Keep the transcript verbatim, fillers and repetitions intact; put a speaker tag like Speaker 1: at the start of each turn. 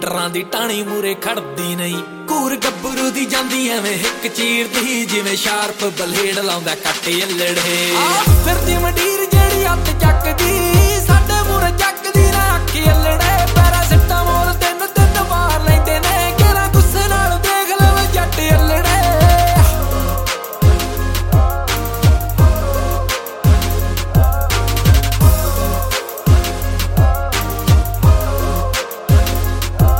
Speaker 1: ਟਰਾਂ ਦੀ ਟਾਣੀ ਮੂਰੇ ਖੜਦੀ ਨਹੀਂ, ਘੂਰ ਗੱਭਰੂ ਦੀ ਜਾਂਦੀ ਐਵੇਂ ਹਿੱਕ ਚੀਰਦੀ, ਜਿਵੇਂ ਸ਼ਾਰਪ ਬਲੇਡ ਲਾਉਂਦਾ ਕੱਟ ਯੱਲੜੇ। ਫਿਰਦੀ ਮੰਡੀਰ ਜਿਹੜੀ ਹੱਥ ਚੱਕਦੀ